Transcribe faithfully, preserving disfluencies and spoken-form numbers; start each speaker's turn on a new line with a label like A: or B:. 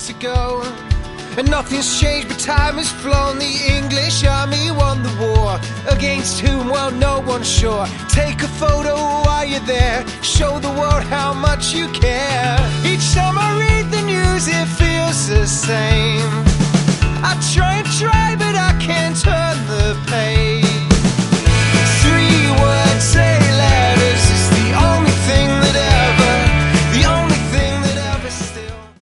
A: years ago. And nothing's changed, but time has flown. The English army won the war. Against whom? Well, no one's sure. Take a photo while you're there. Show the world how much you care. Each submarine